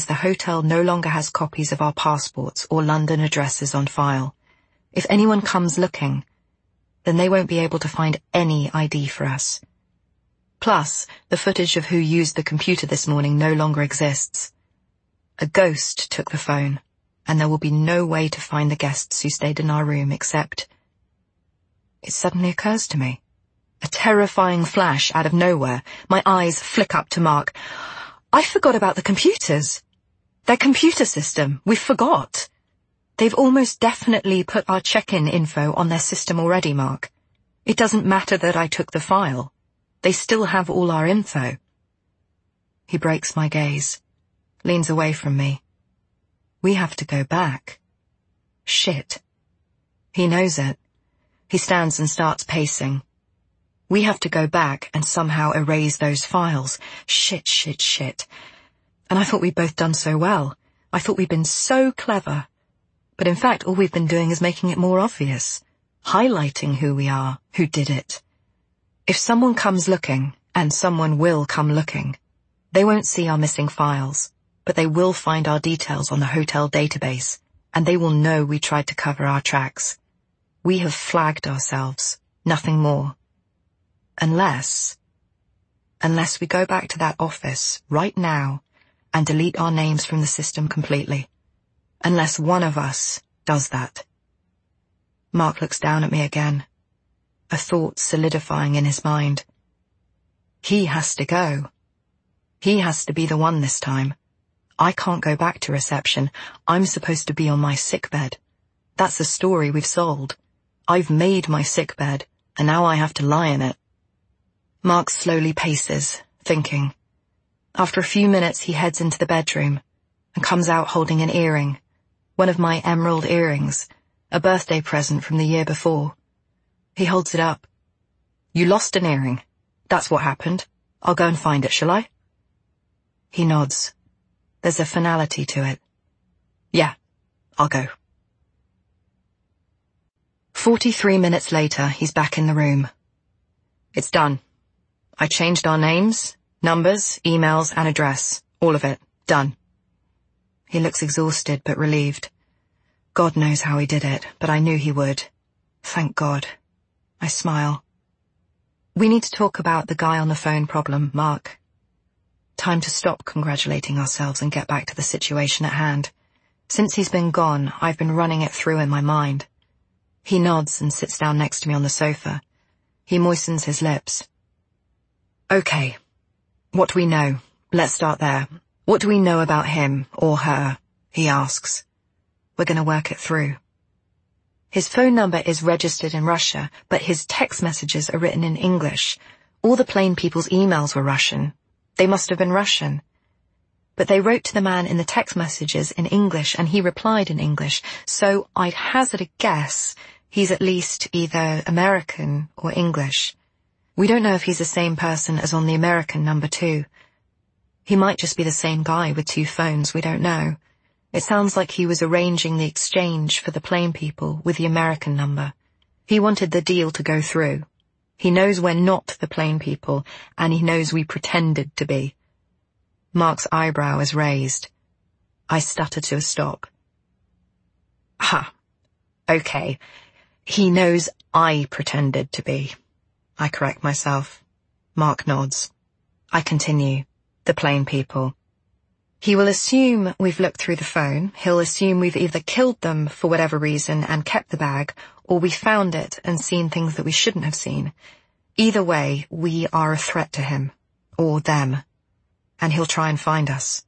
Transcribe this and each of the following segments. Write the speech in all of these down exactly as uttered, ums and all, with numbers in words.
is the hotel no longer has copies of our passports or London addresses on file. If anyone comes looking, then they won't be able to find any I D for us. Plus, the footage of who used the computer this morning no longer exists. A ghost took the phone, and there will be no way to find the guests who stayed in our room except... It suddenly occurs to me. A terrifying flash out of nowhere. My eyes flick up to Mark. I forgot about the computers. Their computer system. We forgot. They've almost definitely put our check-in info on their system already, Mark. It doesn't matter that I took the file. They still have all our info. He breaks my gaze, leans away from me. We have to go back. Shit. He knows it. He stands and starts pacing. We have to go back and somehow erase those files. Shit, shit, shit. And I thought we'd both done so well. I thought we'd been so clever. But in fact, all we've been doing is making it more obvious. Highlighting who we are, who did it. If someone comes looking, and someone will come looking, they won't see our missing files, but they will find our details on the hotel database, and they will know we tried to cover our tracks. We have flagged ourselves, nothing more. Unless, unless we go back to that office right now and delete our names from the system completely. Unless one of us does that. Mark looks down at me again, a thought solidifying in his mind. He has to go. He has to be the one this time. I can't go back to reception. I'm supposed to be on my sickbed. That's the story we've sold. I've made my sickbed, and now I have to lie in it. Mark slowly paces, thinking. After a few minutes, he heads into the bedroom and comes out holding an earring, one of my emerald earrings, a birthday present from the year before. He holds it up. You lost an earring. That's what happened. I'll go and find it, shall I? He nods. There's a finality to it. Yeah, I'll go. Forty-three minutes later, he's back in the room. It's done. I changed our names, numbers, emails, and address. All of it. Done. He looks exhausted but relieved. God knows how he did it, but I knew he would. Thank God. I smile. We need to talk about the guy on the phone problem, Mark. Time to stop congratulating ourselves and get back to the situation at hand. Since he's been gone, I've been running it through in my mind. He nods and sits down next to me on the sofa. He moistens his lips. Okay. What do we know? Let's start there. What do we know about him or her? He asks. We're going to work it through. His phone number is registered in Russia, but his text messages are written in English. All the plain people's emails were Russian. They must have been Russian. But they wrote to the man in the text messages in English, and he replied in English, so I'd hazard a guess he's at least either American or English. We don't know if he's the same person as on the American number too. He might just be the same guy with two phones, we don't know. It sounds like he was arranging the exchange for the plain people with the American number. He wanted the deal to go through. He knows we're not the plain people, and he knows we pretended to be. Mark's eyebrow is raised. I stutter to a stop. Ha. Okay. He knows I pretended to be. I correct myself. Mark nods. I continue. The plain people. He will assume we've looked through the phone. He'll assume we've either killed them for whatever reason and kept the bag, or we found it and seen things that we shouldn't have seen. Either way, we are a threat to him. Or them. And he'll try and find us.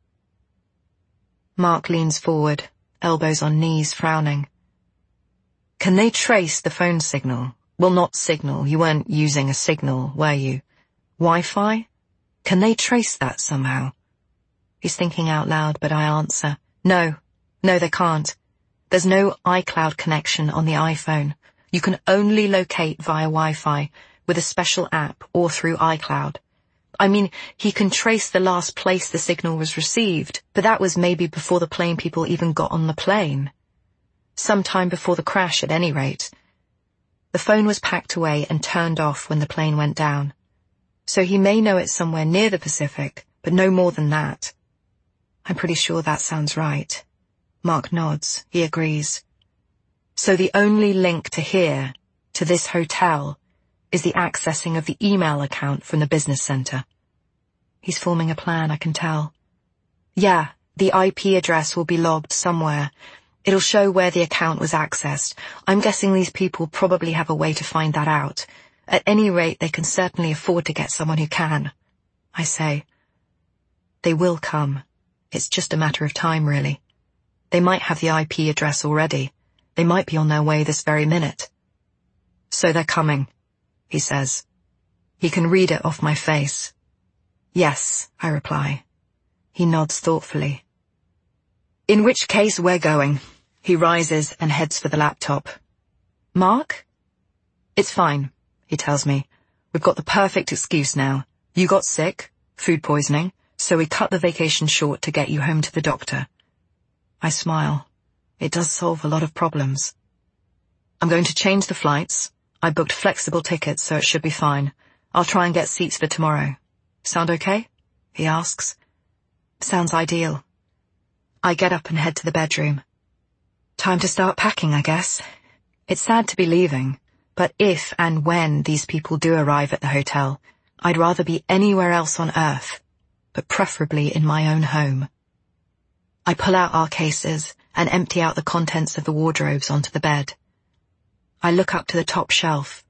Mark leans forward, elbows on knees, frowning. Can they trace the phone signal? Well, not signal. You weren't using a signal, were you? Wi-Fi? Can they trace that somehow? He's thinking out loud, but I answer. No. No, they can't. There's no iCloud connection on the iPhone. You can only locate via Wi-Fi with a special app or through iCloud. I mean, he can trace the last place the signal was received, but that was maybe before the plane people even got on the plane. Sometime before the crash, at any rate. The phone was packed away and turned off when the plane went down. So he may know it's somewhere near the Pacific, but no more than that. I'm pretty sure that sounds right. Mark nods. He agrees. So the only link to here, to this hotel, is the accessing of the email account from the business center. He's forming a plan, I can tell. Yeah, the I P address will be logged somewhere. It'll show where the account was accessed. I'm guessing these people probably have a way to find that out. At any rate, they can certainly afford to get someone who can. I say. They will come. It's just a matter of time, really. They might have the I P address already. They might be on their way this very minute. So they're coming, he says. He can read it off my face. Yes, I reply. He nods thoughtfully. In which case we're going. He rises and heads for the laptop. Mark? It's fine, he tells me. We've got the perfect excuse now. You got sick, food poisoning, so we cut the vacation short to get you home to the doctor. I smile. It does solve a lot of problems. I'm going to change the flights. I booked flexible tickets, so it should be fine. I'll try and get seats for tomorrow. Sound okay? He asks. Sounds ideal. I get up and head to the bedroom. Time to start packing, I guess. It's sad to be leaving, but if and when these people do arrive at the hotel, I'd rather be anywhere else on Earth, but preferably in my own home. I pull out our cases and empty out the contents of the wardrobes onto the bed. I look up to the top shelf.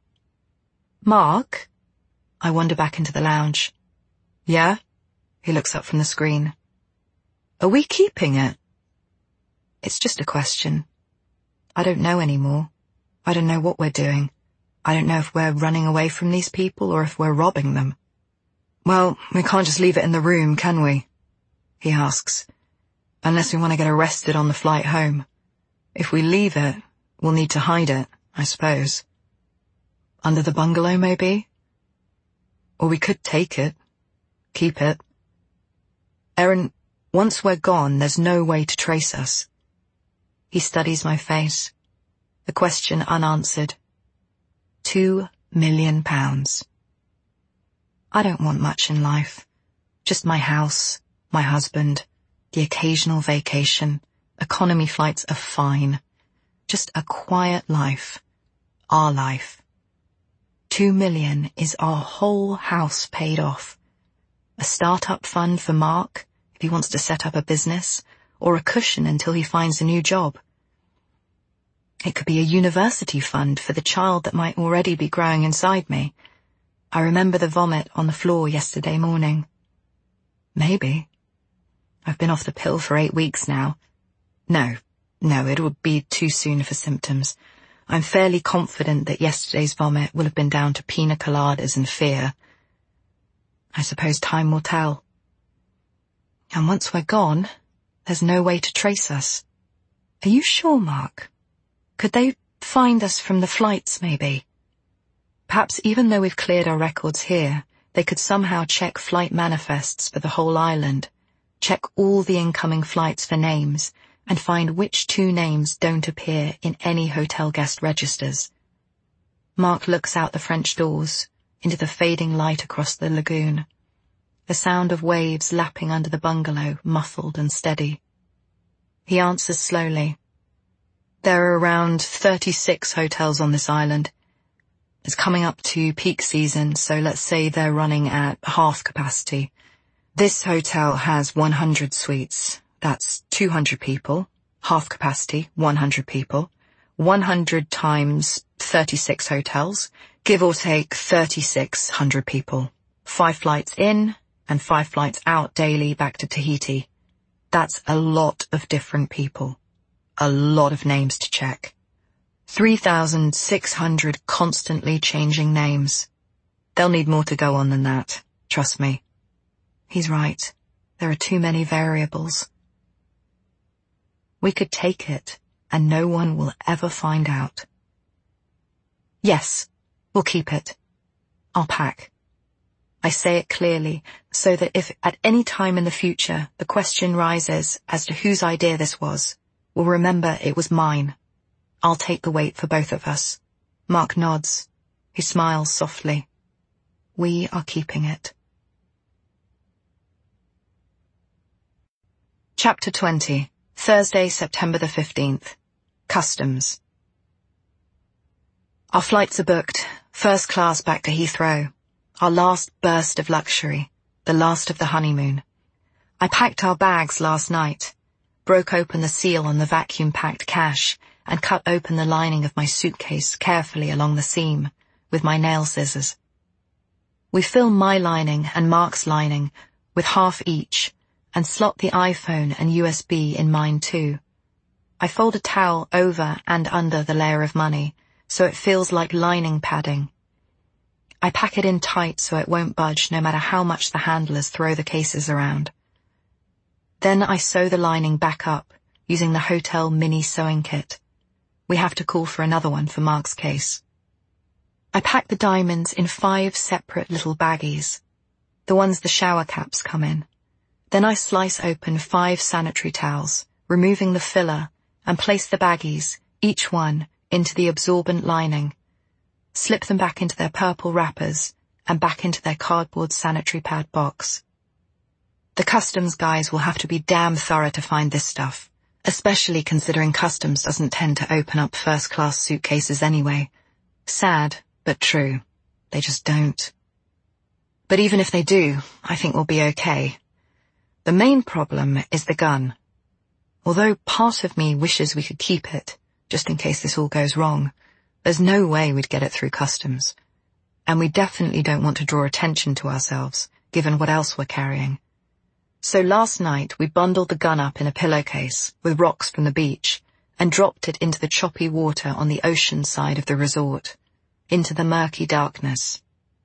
Mark? I wander back into the lounge. Yeah? He looks up from the screen. Are we keeping it? It's just a question. I don't know anymore. I don't know what we're doing. I don't know if we're running away from these people or if we're robbing them. Well, we can't just leave it in the room, can we? He asks. Unless we want to get arrested on the flight home. If we leave it, we'll need to hide it, I suppose. Under the bungalow, maybe? Or we could take it. Keep it. Erin, once we're gone, there's no way to trace us. He studies my face. The question unanswered. Two million pounds. I don't want much in life. Just my house, my husband, the occasional vacation. Economy flights are fine. Just a quiet life. Our life. Two million is our whole house paid off. A start-up fund for Mark, if he wants to set up a business, or a cushion until he finds a new job. It could be a university fund for the child that might already be growing inside me. I remember the vomit on the floor yesterday morning. Maybe. I've been off the pill for eight weeks now. No, no, it would be too soon for symptoms. I'm fairly confident that yesterday's vomit will have been down to pina coladas and fear. I suppose time will tell. And once we're gone, there's no way to trace us. Are you sure, Mark? Could they find us from the flights, maybe? Perhaps even though we've cleared our records here, they could somehow check flight manifests for the whole island, check all the incoming flights for names, and find which two names don't appear in any hotel guest registers. Mark looks out the French doors, into the fading light across the lagoon. The sound of waves lapping under the bungalow, muffled and steady. He answers slowly. There are around thirty-six hotels on this island. It's coming up to peak season, so let's say they're running at half capacity. This hotel has one hundred suites. That's two hundred people. Half capacity, one hundred people. one hundred times thirty-six hotels. Give or take thirty-six hundred people. Five flights in and five flights out daily back to Tahiti. That's a lot of different people. A lot of names to check. three thousand six hundred constantly changing names. They'll need more to go on than that, trust me. He's right. There are too many variables. We could take it, and no one will ever find out. Yes, we'll keep it. I'll pack. I say it clearly, so that if at any time in the future the question rises as to whose idea this was, we'll remember it was mine. I'll take the weight for both of us. Mark nods. He smiles softly. We are keeping it. Chapter twenty. Thursday, September the fifteenth. Customs. Our flights are booked, first class back to Heathrow. Our last burst of luxury, the last of the honeymoon. I packed our bags last night, broke open the seal on the vacuum-packed cash, and cut open the lining of my suitcase carefully along the seam with my nail scissors. We fill my lining and Mark's lining with half each, and slot the iPhone and U S B in mine too. I fold a towel over and under the layer of money, so it feels like lining padding. I pack it in tight so it won't budge no matter how much the handlers throw the cases around. Then I sew the lining back up, using the hotel mini sewing kit. We have to call for another one for Mark's case. I pack the diamonds in five separate little baggies, the ones the shower caps come in. Then I slice open five sanitary towels, removing the filler, and place the baggies, each one, into the absorbent lining, slip them back into their purple wrappers, and back into their cardboard sanitary pad box. The customs guys will have to be damn thorough to find this stuff, especially considering customs doesn't tend to open up first-class suitcases anyway. Sad, but true. They just don't. But even if they do, I think we'll be okay. The main problem is the gun. Although part of me wishes we could keep it, just in case this all goes wrong, there's no way we'd get it through customs. And we definitely don't want to draw attention to ourselves, given what else we're carrying. So last night we bundled the gun up in a pillowcase with rocks from the beach and dropped it into the choppy water on the ocean side of the resort, into the murky darkness.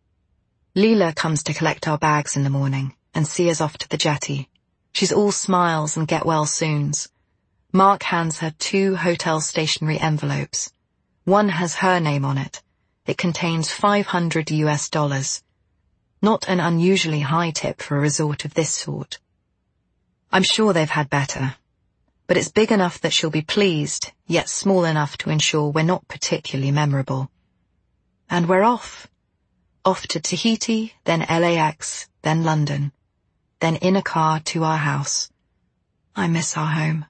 Leela comes to collect our bags in the morning and see us off to the jetty. She's all smiles and get-well-soons. Mark hands her two hotel stationery envelopes. One has her name on it. It contains five hundred U S dollars. Not an unusually high tip for a resort of this sort. I'm sure they've had better, but it's big enough that she'll be pleased, yet small enough to ensure we're not particularly memorable. And we're off. Off to Tahiti, then L A X, then London, then in a car to our house. I miss our home.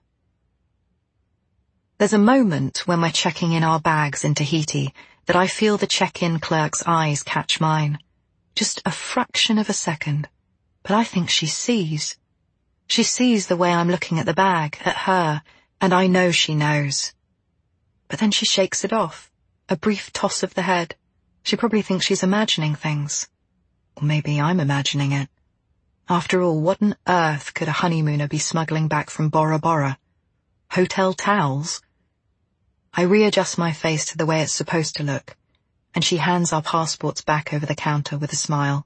There's a moment when we're checking in our bags in Tahiti that I feel the check-in clerk's eyes catch mine. Just a fraction of a second, but I think she sees. She sees the way I'm looking at the bag, at her, and I know she knows. But then she shakes it off, a brief toss of the head. She probably thinks she's imagining things. Or maybe I'm imagining it. After all, what on earth could a honeymooner be smuggling back from Bora Bora? Hotel towels? I readjust my face to the way it's supposed to look, and she hands our passports back over the counter with a smile.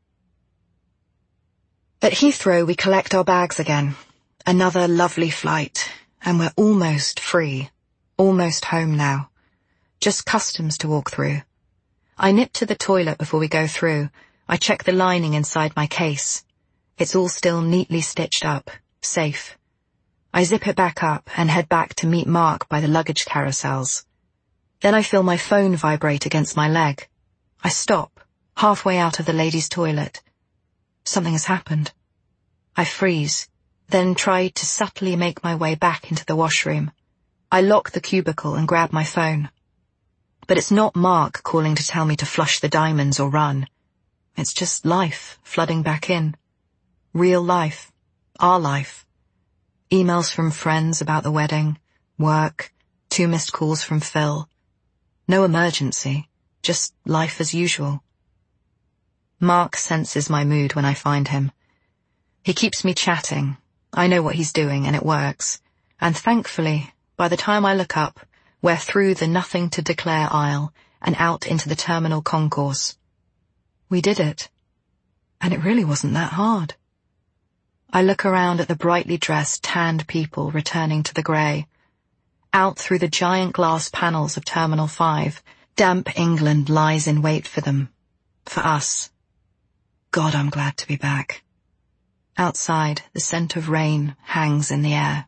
At Heathrow, we collect our bags again. Another lovely flight, and we're almost free. Almost home now. Just customs to walk through. I nip to the toilet before we go through. I check the lining inside my case. It's all still neatly stitched up, safe. I zip it back up and head back to meet Mark by the luggage carousels. Then I feel my phone vibrate against my leg. I stop, halfway out of the ladies' toilet. Something has happened. I freeze, then try to subtly make my way back into the washroom. I lock the cubicle and grab my phone. But it's not Mark calling to tell me to flush the diamonds or run. It's just life flooding back in. Real life. Our life. Emails from friends about the wedding, work, two missed calls from Phil. No emergency, just life as usual. Mark senses my mood when I find him. He keeps me chatting. I know what he's doing and it works. And thankfully, by the time I look up, we're through the nothing to declare aisle and out into the terminal concourse. We did it. And it really wasn't that hard. I look around at the brightly dressed, tanned people returning to the grey. Out through the giant glass panels of Terminal five, damp England lies in wait for them. For us. God, I'm glad to be back. Outside, the scent of rain hangs in the air.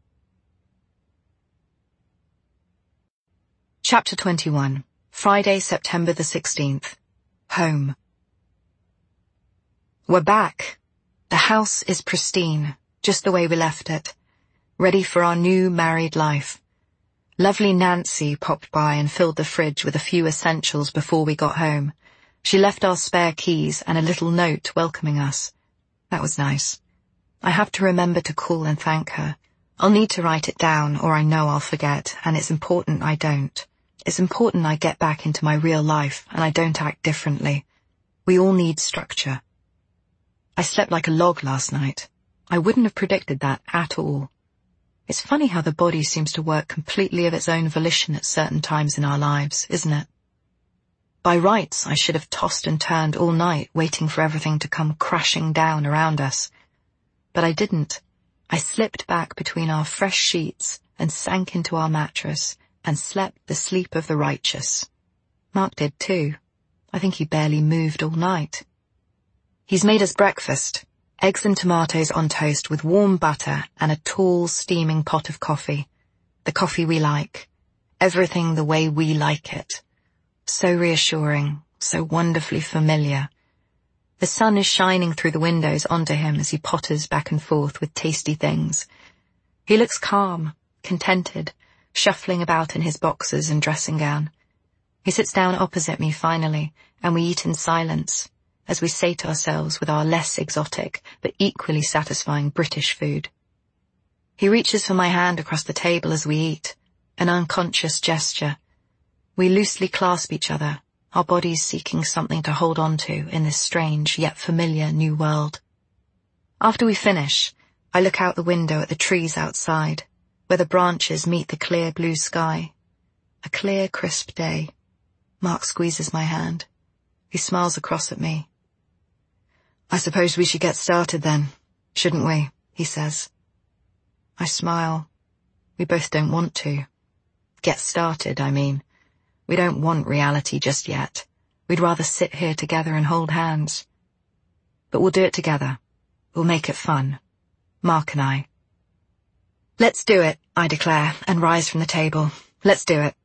Chapter twenty-one. Friday, September the sixteenth. Home. We're back. The house is pristine, just the way we left it. ready for our new married life. Lovely Nancy popped by and filled the fridge with a few essentials before we got home. She left our spare keys and a little note welcoming us. That was nice. I have to remember to call and thank her. I'll need to write it down or I know I'll forget, and it's important I don't. It's important I get back into my real life and I don't act differently. We all need structure. I slept like a log last night. I wouldn't have predicted that at all. It's funny how the body seems to work completely of its own volition at certain times in our lives, isn't it? By rights, I should have tossed and turned all night waiting for everything to come crashing down around us. But I didn't. I slipped back between our fresh sheets and sank into our mattress and slept the sleep of the righteous. Mark did too. I think he barely moved all night. He's made us breakfast, eggs and tomatoes on toast with warm butter and a tall, steaming pot of coffee. The coffee we like. Everything the way we like it. So reassuring, so wonderfully familiar. The sun is shining through the windows onto him as he potters back and forth with tasty things. He looks calm, contented, shuffling about in his boxers and dressing gown. He sits down opposite me finally, and we eat in silence, as we sate ourselves with our less exotic but equally satisfying British food. He reaches for my hand across the table as we eat, an unconscious gesture. We loosely clasp each other, our bodies seeking something to hold on to in this strange yet familiar new world. After we finish, I look out the window at the trees outside, where the branches meet the clear blue sky. A clear, crisp day. Mark squeezes my hand. He smiles across at me. I suppose we should get started then, shouldn't we? He says. I smile. We both don't want to. Get started, I mean. We don't want reality just yet. We'd rather sit here together and hold hands. But we'll do it together. We'll make it fun. Mark and I. Let's do it, I declare, and rise from the table. Let's do it.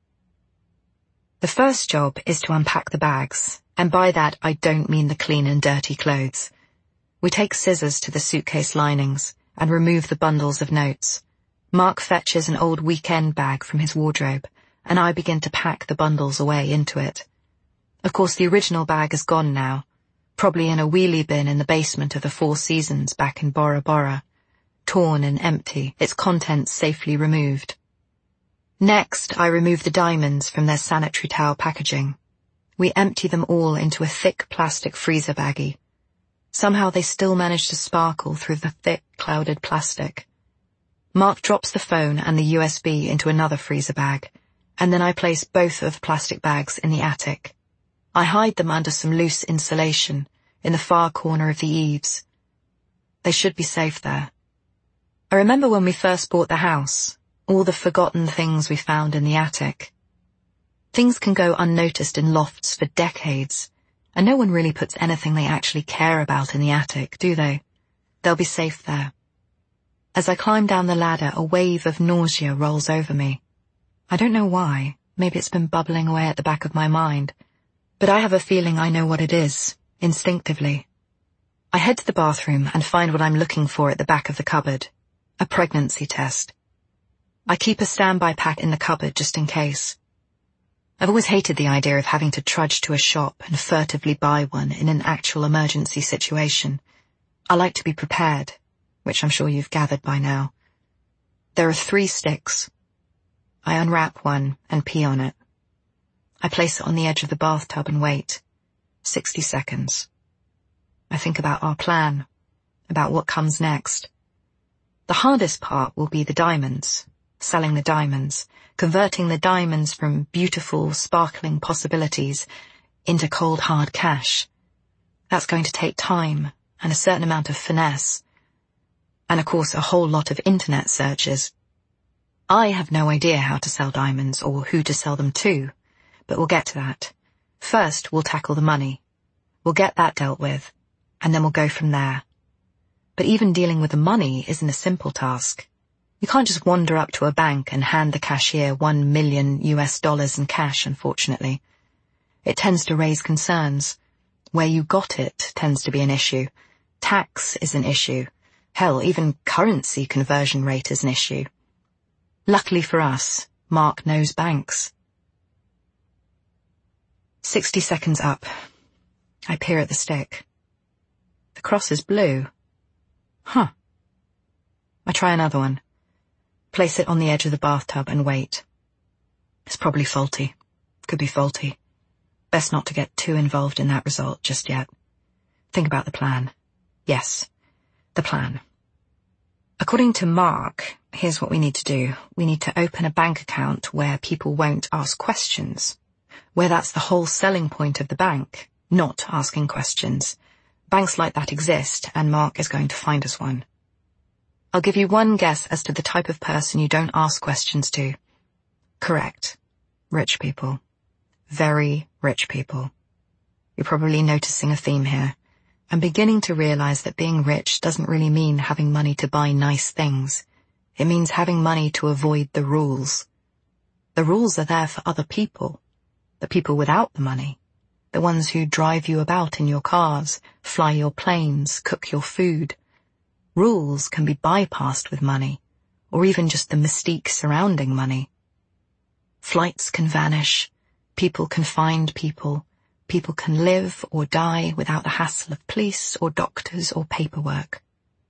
The first job is to unpack the bags, and by that I don't mean the clean and dirty clothes. We take scissors to the suitcase linings and remove the bundles of notes. Mark fetches an old weekend bag from his wardrobe, and I begin to pack the bundles away into it. Of course, the original bag is gone now, probably in a wheelie bin in the basement of the Four Seasons back in Bora Bora, torn and empty, its contents safely removed. Next, I remove the diamonds from their sanitary towel packaging. We empty them all into a thick plastic freezer baggie. Somehow they still manage to sparkle through the thick, clouded plastic. Mark drops the phone and the U S B into another freezer bag, and then I place both of the plastic bags in the attic. I hide them under some loose insulation in the far corner of the eaves. They should be safe there. I remember when we first bought the house, all the forgotten things we found in the attic. Things can go unnoticed in lofts for decades, and no one really puts anything they actually care about in the attic, do they? They'll be safe there. As I climb down the ladder, a wave of nausea rolls over me. I don't know why. Maybe it's been bubbling away at the back of my mind. But I have a feeling I know what it is, instinctively. I head to the bathroom and find what I'm looking for at the back of the cupboard. A pregnancy test. I keep a standby pack in the cupboard just in case. I've always hated the idea of having to trudge to a shop and furtively buy one in an actual emergency situation. I like to be prepared, which I'm sure you've gathered by now. There are three sticks. I unwrap one and pee on it. I place it on the edge of the bathtub and wait. Sixty seconds. I think about our plan, about what comes next. The hardest part will be the diamonds, selling the diamonds, converting the diamonds from beautiful, sparkling possibilities into cold, hard cash. That's going to take time and a certain amount of finesse. And of course a whole lot of internet searches. I have no idea how to sell diamonds or who to sell them to, but we'll get to that. First, we'll tackle the money. We'll get that dealt with, and then we'll go from there. But even dealing with the money isn't a simple task. You can't just wander up to a bank and hand the cashier one million U S dollars in cash, unfortunately. It tends to raise concerns. Where you got it tends to be an issue. Tax is an issue. Hell, even currency conversion rate is an issue. Luckily for us, Mark knows banks. Sixty seconds up. I peer at the stick. The cross is blue. Huh. I try another one. Place it on the edge of the bathtub and wait. It's probably faulty. Could be faulty. Best not to get too involved in that result just yet. Think about the plan. Yes, the plan. According to Mark, here's what we need to do. We need to open a bank account where people won't ask questions, where that's the whole selling point of the bank, not asking questions. Banks like that exist, and Mark is going to find us one. I'll give you one guess as to the type of person you don't ask questions to. Correct. Rich people. Very rich people. You're probably noticing a theme here. I'm beginning to realize that being rich doesn't really mean having money to buy nice things. It means having money to avoid the rules. The rules are there for other people. The people without the money. The ones who drive you about in your cars, fly your planes, cook your food. Rules can be bypassed with money, or even just the mystique surrounding money. Flights can vanish. People can find people. People can live or die without the hassle of police or doctors or paperwork.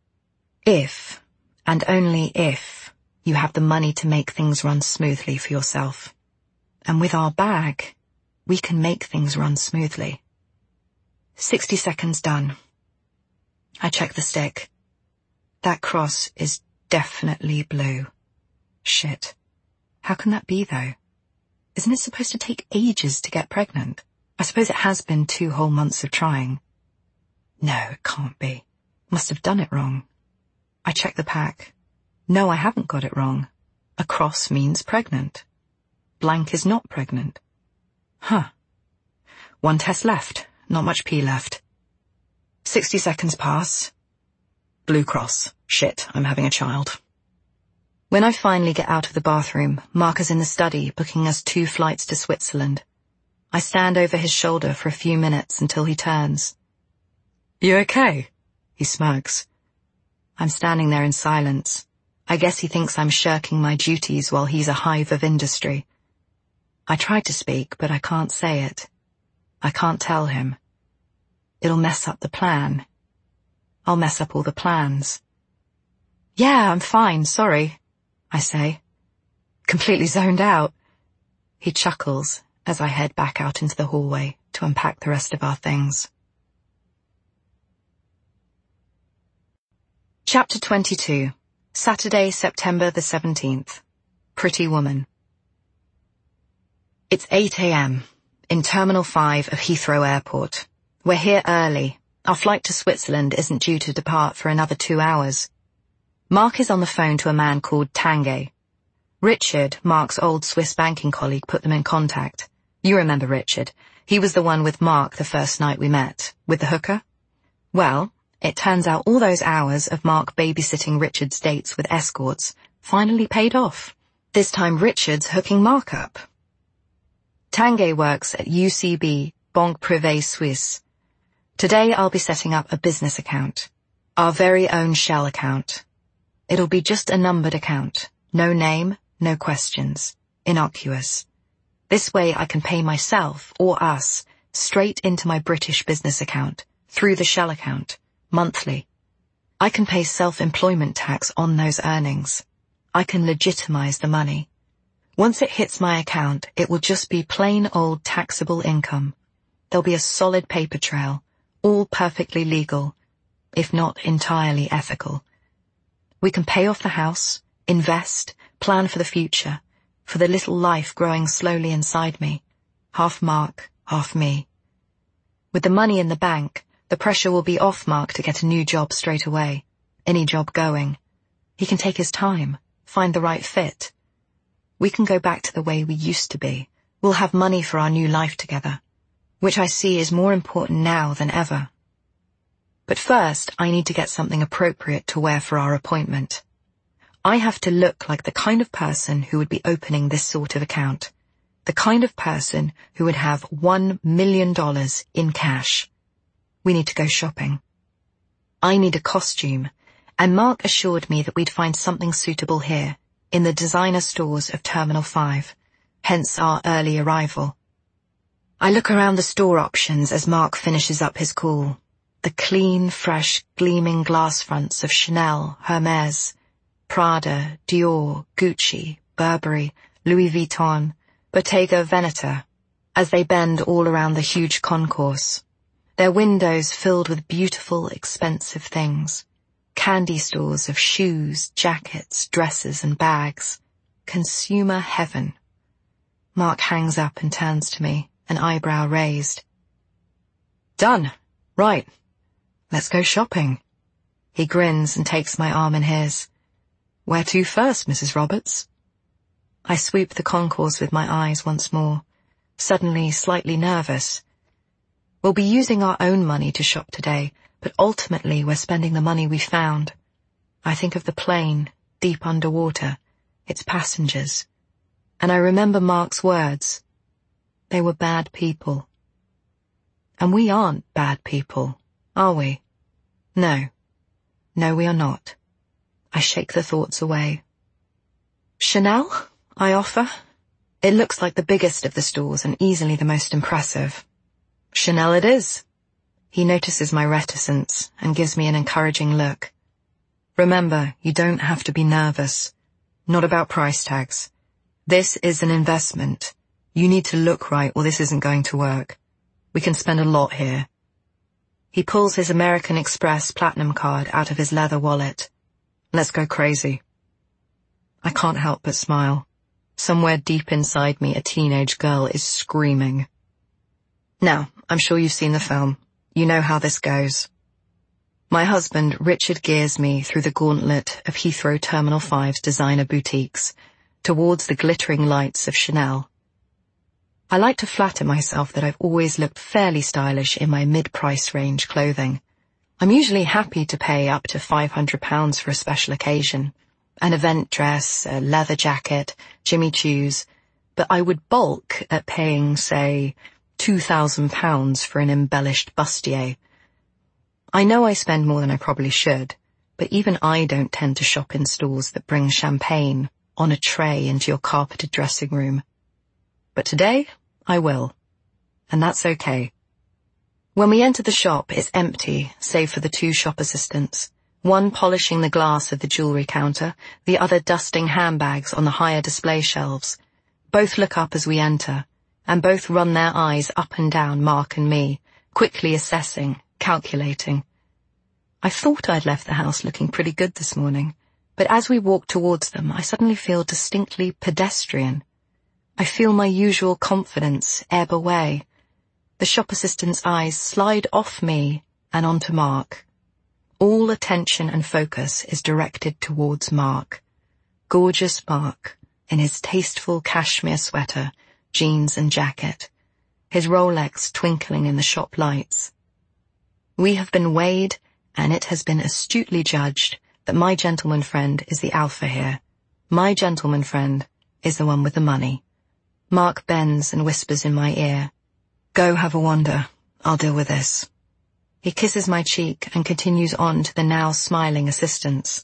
If, and only if, you have the money to make things run smoothly for yourself. And with our bag, we can make things run smoothly. Sixty seconds done. I check the stick. That cross is definitely blue. Shit. How can that be, though? Isn't it supposed to take ages to get pregnant? I suppose it has been two whole months of trying. No, it can't be. Must have done it wrong. I check the pack. No, I haven't got it wrong. A cross means pregnant. Blank is not pregnant. Huh. One test left. Not much pee left. Sixty seconds pass. Blue cross. Shit, I'm having a child. When I finally get out of the bathroom, Mark is in the study, booking us two flights to Switzerland. I stand over his shoulder for a few minutes until he turns. You okay? He smirks. I'm standing there in silence. I guess he thinks I'm shirking my duties while he's a hive of industry. I try to speak, but I can't say it. I can't tell him. It'll mess up the plan. I'll mess up all the plans. Yeah, I'm fine, sorry, I say. Completely zoned out. He chuckles as I head back out into the hallway to unpack the rest of our things. Chapter twenty-two. Saturday, September the seventeenth. Pretty Woman. It's eight a.m. in Terminal five of Heathrow Airport. We're here early. Our flight to Switzerland isn't due to depart for another two hours. Mark is on the phone to a man called Tanguay. Richard, Mark's old Swiss banking colleague, put them in contact. You remember Richard. He was the one with Mark the first night we met, with the hooker. Well, it turns out all those hours of Mark babysitting Richard's dates with escorts finally paid off. This time Richard's hooking Mark up. Tanguay works at U C B, Banque Privée Suisse. Today I'll be setting up a business account. Our very own shell account. It'll be just a numbered account. No name, no questions. Innocuous. This way I can pay myself, or us, straight into my British business account, through the shell account, monthly. I can pay self-employment tax on those earnings. I can legitimize the money. Once it hits my account, it will just be plain old taxable income. There'll be a solid paper trail, all perfectly legal, if not entirely ethical. We can pay off the house, invest, plan for the future, for the little life growing slowly inside me, half Mark, half me. With the money in the bank, the pressure will be off Mark to get a new job straight away, any job going. He can take his time, find the right fit. We can go back to the way we used to be. We'll have money for our new life together, which I see is more important now than ever. But first, I need to get something appropriate to wear for our appointment. I have to look like the kind of person who would be opening this sort of account. The kind of person who would have one million dollars in cash. We need to go shopping. I need a costume, and Mark assured me that we'd find something suitable here, in the designer stores of Terminal five, hence our early arrival. I look around the store options as Mark finishes up his call. The clean, fresh, gleaming glass fronts of Chanel, Hermes, Prada, Dior, Gucci, Burberry, Louis Vuitton, Bottega Veneta, as they bend all around the huge concourse. Their windows filled with beautiful, expensive things. Candy stores of shoes, jackets, dresses, and bags. Consumer heaven. Mark hangs up and turns to me, an eyebrow raised. Done. Right. Let's go shopping. He grins and takes my arm in his. Where to first, Missus Roberts? I sweep the concourse with my eyes once more, suddenly slightly nervous. We'll be using our own money to shop today, but ultimately we're spending the money we found. I think of the plane, deep underwater, its passengers, and I remember Mark's words. They were bad people. And we aren't bad people, are we? No. No, we are not. I shake the thoughts away. Chanel, I offer. It looks like the biggest of the stores and easily the most impressive. Chanel it is. He notices my reticence and gives me an encouraging look. Remember, you don't have to be nervous. Not about price tags. This is an investment. You need to look right or this isn't going to work. We can spend a lot here. He pulls his American Express Platinum card out of his leather wallet. Let's go crazy. I can't help but smile. Somewhere deep inside me, a teenage girl is screaming. Now, I'm sure you've seen the film. You know how this goes. My husband, Richard, gears me through the gauntlet of Heathrow Terminal five's designer boutiques, towards the glittering lights of Chanel. I like to flatter myself that I've always looked fairly stylish in my mid-price range clothing. I'm usually happy to pay up to five hundred pounds for a special occasion, an event dress, a leather jacket, Jimmy Choos, but I would balk at paying, say, two thousand pounds for an embellished bustier. I know I spend more than I probably should, but even I don't tend to shop in stores that bring champagne on a tray into your carpeted dressing room. But today, I will. And that's okay. When we enter the shop, it's empty, save for the two shop assistants, one polishing the glass of the jewellery counter, the other dusting handbags on the higher display shelves. Both look up as we enter, and both run their eyes up and down Mark and me, quickly assessing, calculating. I thought I'd left the house looking pretty good this morning, but as we walk towards them, I suddenly feel distinctly pedestrian. I feel my usual confidence ebb away. The shop assistant's eyes slide off me and onto Mark. All attention and focus is directed towards Mark. Gorgeous Mark, in his tasteful cashmere sweater, jeans and jacket, his Rolex twinkling in the shop lights. We have been weighed, and it has been astutely judged that my gentleman friend is the alpha here. My gentleman friend is the one with the money. Mark bends and whispers in my ear, "Go have a wander. I'll deal with this." He kisses my cheek and continues on to the now smiling assistants.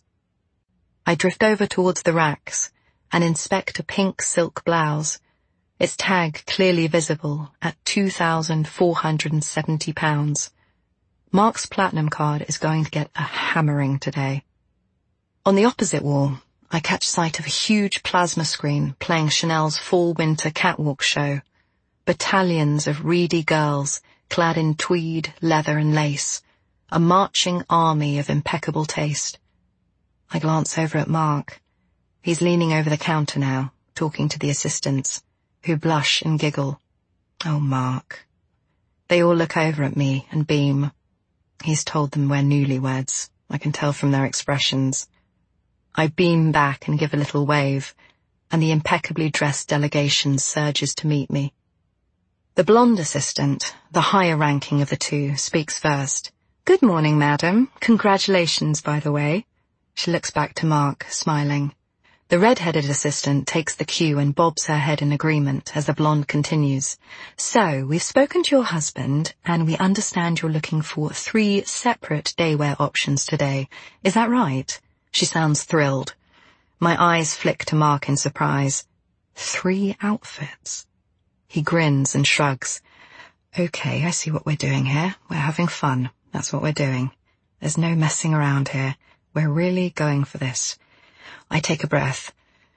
I drift over towards the racks and inspect a pink silk blouse, its tag clearly visible at two thousand four hundred seventy pounds. Mark's platinum card is going to get a hammering today. On the opposite wall, I catch sight of a huge plasma screen playing Chanel's fall-winter catwalk show. Battalions of reedy girls clad in tweed, leather and lace, a marching army of impeccable taste. I glance over at Mark. He's leaning over the counter now, talking to the assistants, who blush and giggle. Oh, Mark. They all look over at me and beam. He's told them we're newlyweds. I can tell from their expressions. I beam back and give a little wave, and the impeccably dressed delegation surges to meet me. The blonde assistant, the higher ranking of the two, speaks first. "Good morning, madam. Congratulations, by the way." She looks back to Mark, smiling. The red-headed assistant takes the cue and bobs her head in agreement as the blonde continues. So, we've spoken to your husband, and we understand you're looking for three separate daywear options today. Is that right? She sounds thrilled. My eyes flick to Mark in surprise. Three outfits? He grins and shrugs. Okay, I see what we're doing here. We're having fun. That's what we're doing. There's no messing around here. We're really going for this. I take a breath.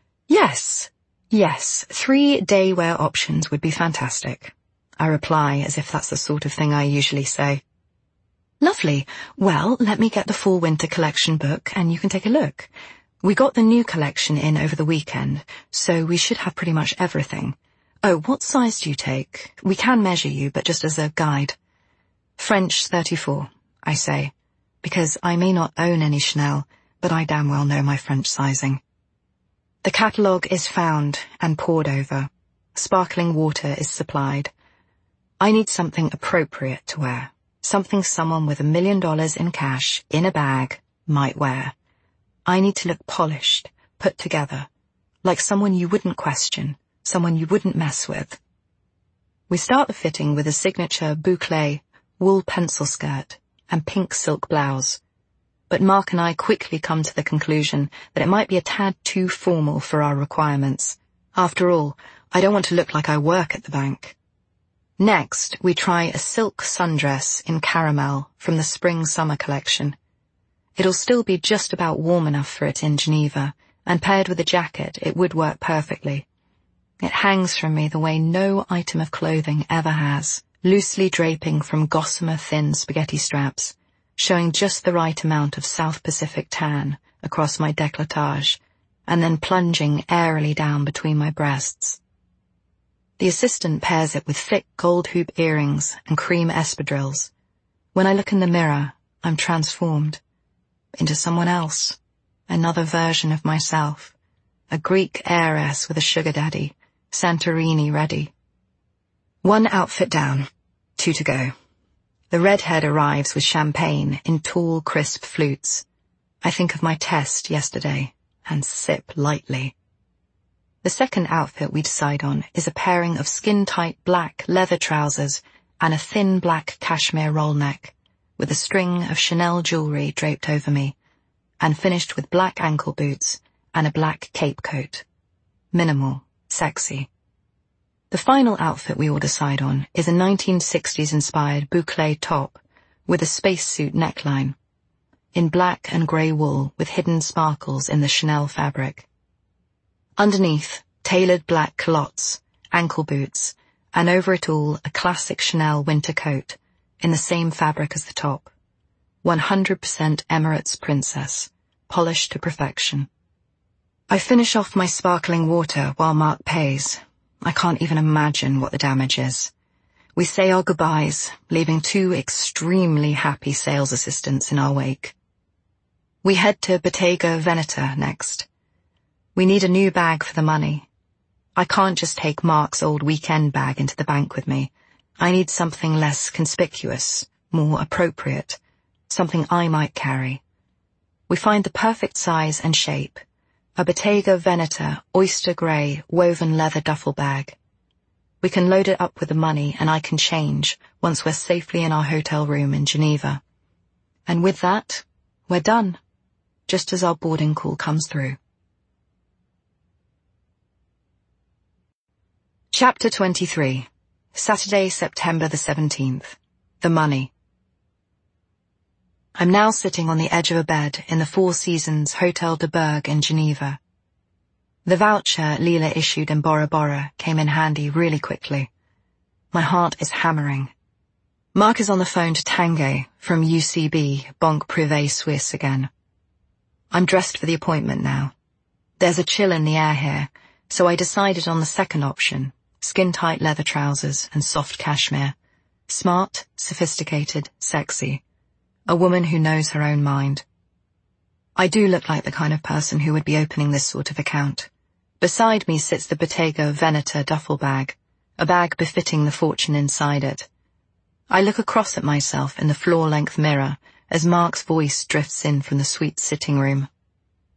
Yes, yes, three daywear options would be fantastic. I reply as if that's the sort of thing I usually say. Lovely. Well, let me get the fall-winter collection book and you can take a look. We got the new collection in over the weekend, so we should have pretty much everything. Oh, what size do you take? We can measure you, but just as a guide. French thirty-four, I say, because I may not own any Chanel, but I damn well know my French sizing. The catalogue is found and pored over. Sparkling water is supplied. I need something appropriate to wear, something someone with a million dollars in cash in a bag might wear. I need to look polished, put together, like someone you wouldn't question, someone you wouldn't mess with. We start the fitting with a signature boucle, wool pencil skirt, and pink silk blouse. But Mark and I quickly come to the conclusion that it might be a tad too formal for our requirements. After all, I don't want to look like I work at the bank. Next, we try a silk sundress in caramel from the spring-summer collection. It'll still be just about warm enough for it in Geneva, and paired with a jacket, it would work perfectly. It hangs from me the way no item of clothing ever has, loosely draping from gossamer thin spaghetti straps, showing just the right amount of South Pacific tan across my décolletage, and then plunging airily down between my breasts. The assistant pairs it with thick gold hoop earrings and cream espadrilles. When I look in the mirror, I'm transformed into someone else, another version of myself, a Greek heiress with a sugar daddy, Santorini ready. One outfit down, two to go. The redhead arrives with champagne in tall, crisp flutes. I think of my test yesterday and sip lightly. The second outfit we decide on is a pairing of skin-tight black leather trousers and a thin black cashmere roll neck, with a string of Chanel jewelry draped over me, and finished with black ankle boots and a black cape coat. Minimal, sexy. The final outfit we all decide on is a nineteen sixties-inspired boucle top with a spacesuit neckline, in black and grey wool with hidden sparkles in the Chanel fabric. Underneath, tailored black culottes, ankle boots, and over it all a classic Chanel winter coat in the same fabric as the top. one hundred percent Emirates princess, polished to perfection. I finish off my sparkling water while Mark pays. I can't even imagine what the damage is. We say our goodbyes, leaving two extremely happy sales assistants in our wake. We head to Bottega Veneta next. We need a new bag for the money. I can't just take Mark's old weekend bag into the bank with me. I need something less conspicuous, more appropriate, something I might carry. We find the perfect size and shape. A Bottega Veneta oyster grey woven leather duffel bag. We can load it up with the money and I can change once we're safely in our hotel room in Geneva. And with that, we're done, just as our boarding call comes through. Chapter twenty-three. Saturday, September the seventeenth. The money. I'm now sitting on the edge of a bed in the Four Seasons Hotel de Berg in Geneva. The voucher Leela issued in Bora Bora came in handy really quickly. My heart is hammering. Mark is on the phone to Tanguay from U C B, Banque Privée Suisse again. I'm dressed for the appointment now. There's a chill in the air here, so I decided on the second option, skin-tight leather trousers and soft cashmere. Smart, sophisticated, sexy. A woman who knows her own mind. I do look like the kind of person who would be opening this sort of account. Beside me sits the Bottega Veneta duffel bag, a bag befitting the fortune inside it. I look across at myself in the floor-length mirror as Mark's voice drifts in from the suite sitting room.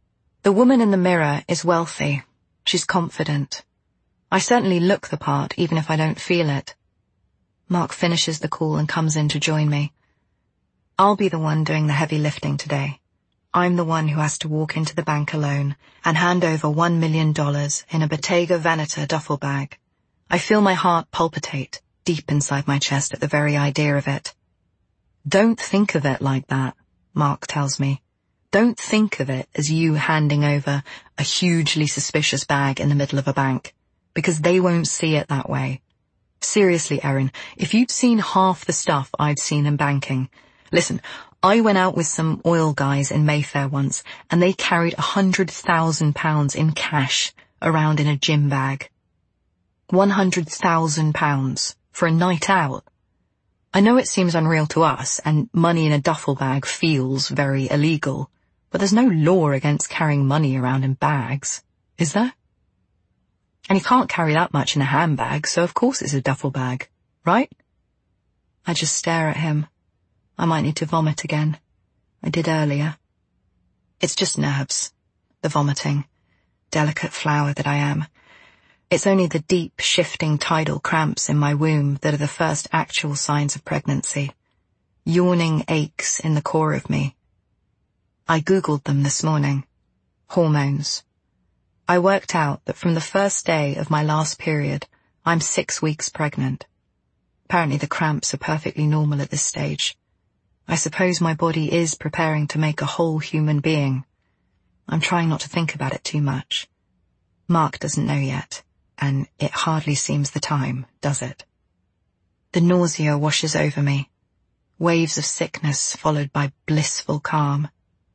The woman in the mirror is wealthy. She's confident. I certainly look the part, even if I don't feel it. Mark finishes the call and comes in to join me. I'll be the one doing the heavy lifting today. I'm the one who has to walk into the bank alone and hand over one million dollars in a Bottega Veneta duffel bag. I feel my heart palpitate deep inside my chest at the very idea of it. Don't think of it like that, Mark tells me. Don't think of it as you handing over a hugely suspicious bag in the middle of a bank, because they won't see it that way. Seriously, Erin, if you'd seen half the stuff I've seen in banking. Listen, I went out with some oil guys in Mayfair once, and they carried a hundred thousand pounds in cash around in a gym bag. One hundred thousand pounds for a night out. I know it seems unreal to us, and money in a duffel bag feels very illegal, but there's no law against carrying money around in bags, is there? And you can't carry that much in a handbag, so of course it's a duffel bag, right? I just stare at him. I might need to vomit again. I did earlier. It's just nerves, the vomiting, delicate flower that I am. It's only the deep, shifting tidal cramps in my womb that are the first actual signs of pregnancy. Yawning aches in the core of me. I googled them this morning. Hormones. I worked out that from the first day of my last period, I'm six weeks pregnant. Apparently the cramps are perfectly normal at this stage. I suppose my body is preparing to make a whole human being. I'm trying not to think about it too much. Mark doesn't know yet, and it hardly seems the time, does it? The nausea washes over me, waves of sickness followed by blissful calm.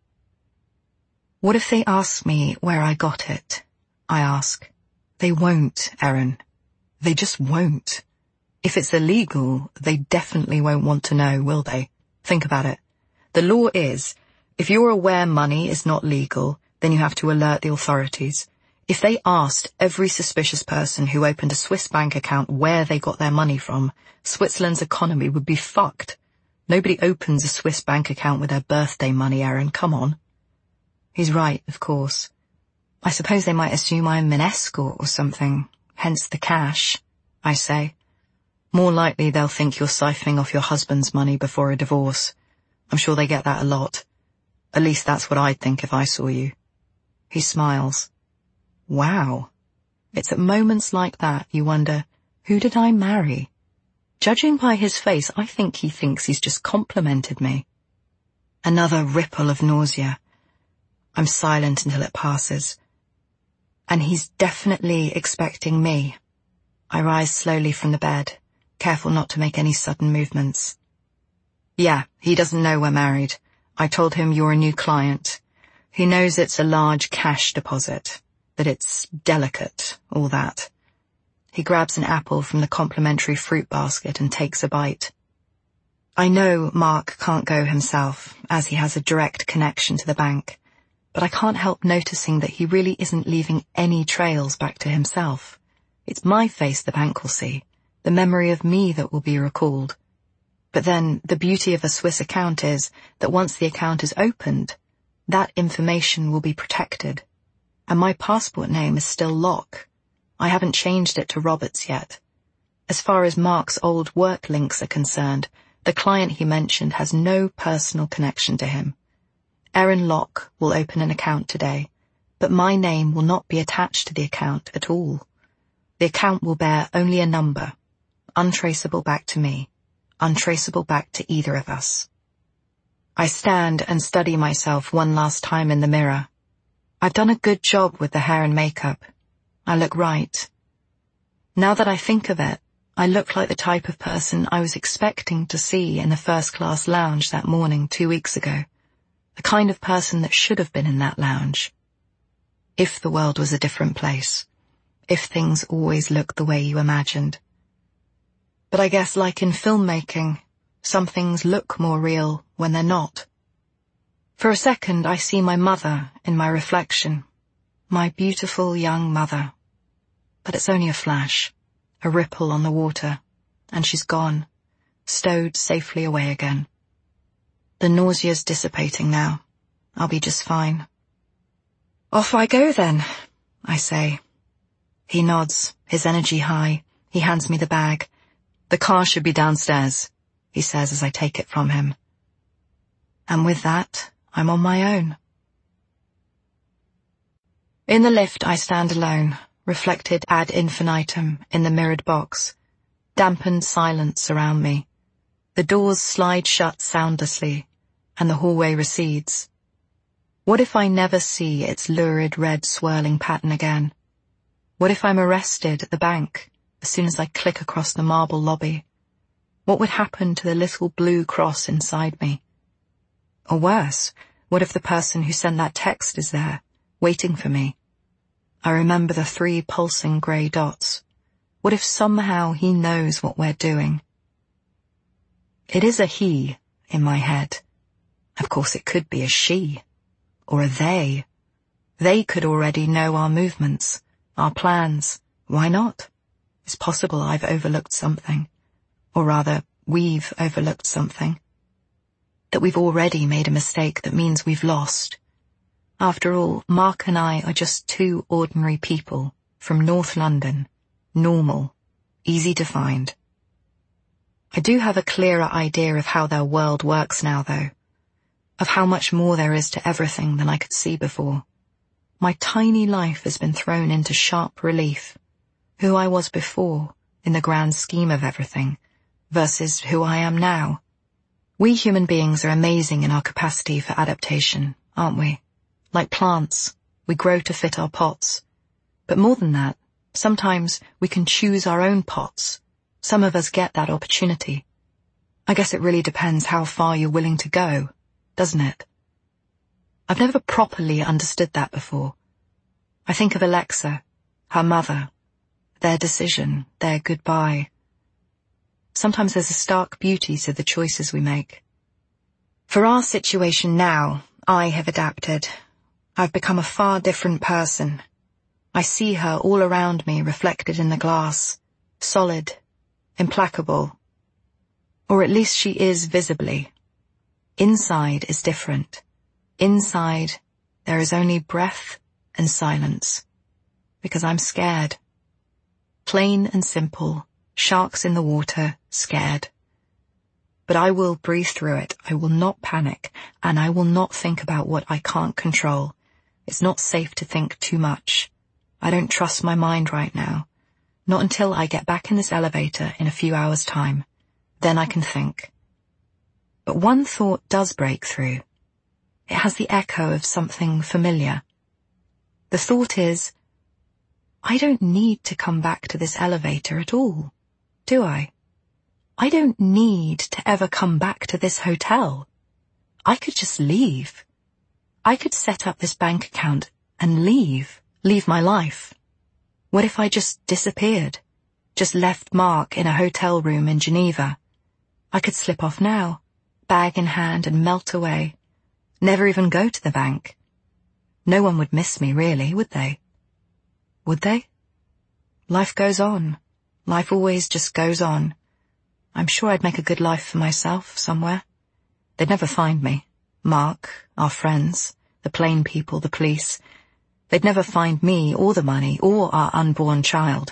What if they ask me where I got it? I ask. They won't, Erin. They just won't. If it's illegal, they definitely won't want to know, will they? Think about it. The law is, if you're aware money is not legal, then you have to alert the authorities. If they asked every suspicious person who opened a Swiss bank account where they got their money from, Switzerland's economy would be fucked. Nobody opens a Swiss bank account with their birthday money, Erin, come on. He's right, of course. I suppose they might assume I'm an escort or something, hence the cash, I say. More likely they'll think you're siphoning off your husband's money before a divorce. I'm sure they get that a lot. At least that's what I'd think if I saw you. He smiles. Wow. It's at moments like that you wonder, who did I marry? Judging by his face, I think he thinks he's just complimented me. Another ripple of nausea. I'm silent until it passes. And he's definitely expecting me. I rise slowly from the bed, careful not to make any sudden movements. Yeah, he doesn't know we're married. I told him you're a new client. He knows it's a large cash deposit, that it's delicate, all that. He grabs an apple from the complimentary fruit basket and takes a bite. I know Mark can't go himself, as he has a direct connection to the bank, but I can't help noticing that he really isn't leaving any trails back to himself. It's my face the bank will see, the memory of me that will be recalled. But then the beauty of a Swiss account is that once the account is opened, that information will be protected. And my passport name is still Locke. I haven't changed it to Roberts yet. As far as Mark's old work links are concerned, the client he mentioned has no personal connection to him. Erin Locke will open an account today, but my name will not be attached to the account at all. The account will bear only a number, untraceable back to me, untraceable back to either of us. I stand and study myself one last time in the mirror. I've done a good job with the hair and makeup. I look right. Now that I think of it, I look like the type of person I was expecting to see in the first-class lounge that morning two weeks ago. The kind of person that should have been in that lounge. If the world was a different place. If things always looked the way you imagined. But I guess like in filmmaking, some things look more real when they're not. For a second I see my mother in my reflection. My beautiful young mother. But it's only a flash, a ripple on the water, and she's gone, stowed safely away again. The nausea's dissipating now. I'll be just fine. Off I go then, I say. He nods, his energy high. He hands me the bag. The car should be downstairs, he says as I take it from him. And with that, I'm on my own. In the lift I stand alone, reflected ad infinitum in the mirrored box. Dampened silence around me. The doors slide shut soundlessly, and the hallway recedes. What if I never see its lurid red swirling pattern again? What if I'm arrested at the bank as soon as I click across the marble lobby? What would happen to the little blue cross inside me? Or worse, what if the person who sent that text is there, waiting for me? I remember the three pulsing grey dots. What if somehow he knows what we're doing? It is a he in my head. Of course it could be a she, or a they. They could already know our movements, our plans. Why not? It's possible I've overlooked something. Or rather, we've overlooked something. That we've already made a mistake that means we've lost. After all, Mark and I are just two ordinary people from North London, normal, easy to find. I do have a clearer idea of how their world works now, though, of how much more there is to everything than I could see before. My tiny life has been thrown into sharp relief. Who I was before, in the grand scheme of everything, versus who I am now. We human beings are amazing in our capacity for adaptation, aren't we? Like plants, we grow to fit our pots. But more than that, sometimes we can choose our own pots. Some of us get that opportunity. I guess it really depends how far you're willing to go, doesn't it? I've never properly understood that before. I think of Alexa, her mother, their decision, their goodbye. Sometimes there's a stark beauty to the choices we make. For our situation now, I have adapted. I've become a far different person. I see her all around me reflected in the glass, solid, implacable. Or at least she is visibly. Inside is different. Inside, there is only breath and silence. Because I'm scared. Plain and simple, sharks in the water, scared. But I will breathe through it. I will not panic, and I will not think about what I can't control. It's not safe to think too much. I don't trust my mind right now. Not until I get back in this elevator in a few hours' time. Then I can think. But one thought does break through. It has the echo of something familiar. The thought is, I don't need to come back to this elevator at all, do I? I don't need to ever come back to this hotel. I could just leave. I could set up this bank account and leave, leave my life. What if I just disappeared, just left Mark in a hotel room in Geneva? I could slip off now, bag in hand, and melt away. Never even go to the bank. No one would miss me, really, would they? Would they? Life goes on. Life always just goes on. I'm sure I'd make a good life for myself somewhere. They'd never find me. Mark, our friends, the plain people, the police. They'd never find me or the money or our unborn child.